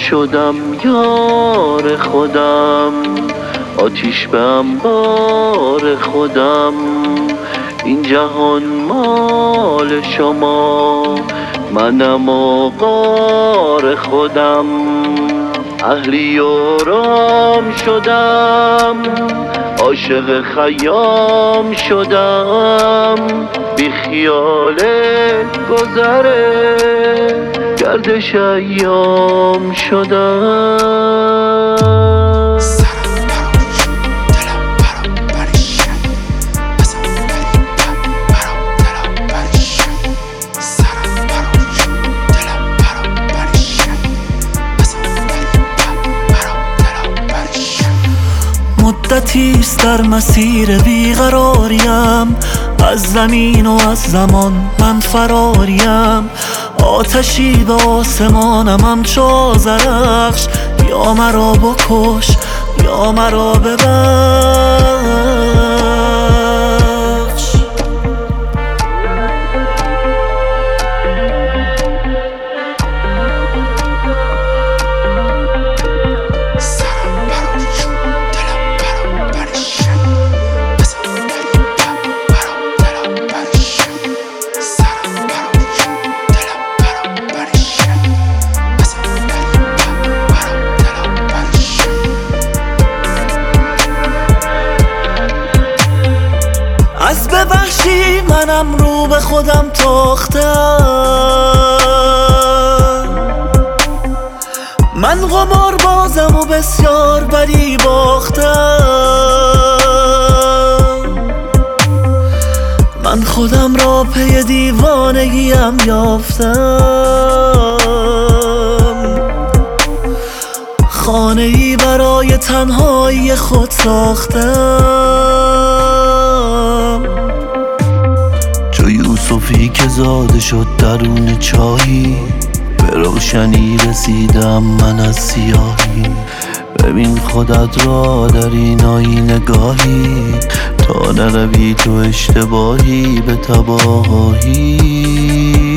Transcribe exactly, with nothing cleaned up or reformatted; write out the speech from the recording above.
شدم یار خودم، آتیش به انبار خودم. این جهان مال شما، منم آقار خودم. اهلی و رام شدم، عاشق خیام شدم. بی خیال گذره گردش ایام شدم. مدتیست در مسیر بیقراریم، از زمین و از زمان من فراریم. آتشی به آسمانم همچو آذرخش، یا مرا بکش یا مرا ببخش. از ببخشی منم رو به خودم تاختم. من قمار بازم و بسیار بدی باختم. من خودم را پی دیوانگیم یافتم. خانه ای برای تنهایی خود ساختم. چو یوسفی که زاده شد درون چاهی، به روشنی رسیدم من از سیاهی. ببین خودت را در این آینه گاهی، تا نروی تو اشتباهی به تباهی.